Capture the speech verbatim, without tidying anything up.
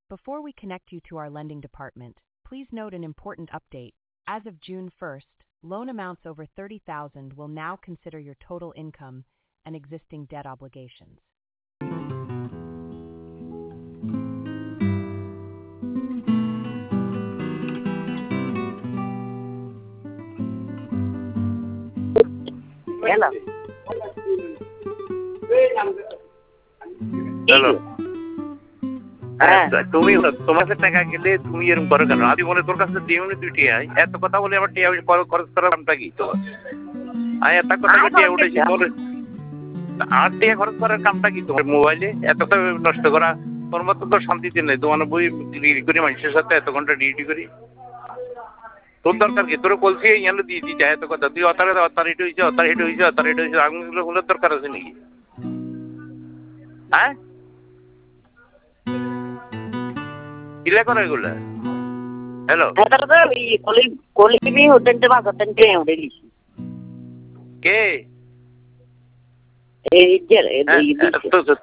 Before we connect you to our lending department, please note an important update. As of June first, loan amounts over thirty thousand will now consider your total income and existing debt obligations. Hello. Hello হ্যাঁ তুমি তোমার কাছে টাকা গেলে তুমি এরকম করো কেন? আমি বলে তোর কাছে দিও নি তুই টিয়া এত কথা বলে আমার টিয়া খরচ করার নামটা কি তো? আমি এত কথা টিয়া উঠেছি তোর আর টিয়া খরচ করার কামটা কি তোমার মোবাইলে এত নষ্ট করা তোর মতো তো শান্তিতে নেই তোমার বই ডিগ্রি করি মানুষের সাথে এত ঘন্টা ডিউটি করি তোর দরকার কি তোর বলছি এনে দিয়ে দিতে এত কথা তুই অতারে অতারিটি হয়েছে অতারিটি হয়েছে অতারিটি হয়েছে আগুনগুলো বলে দরকার আছে নাকি? হ্যাঁ কিলা করে এগুলা? হ্যালো কলিবি হতেন তো বাসতেন কে উঠে গেছি কে এই যে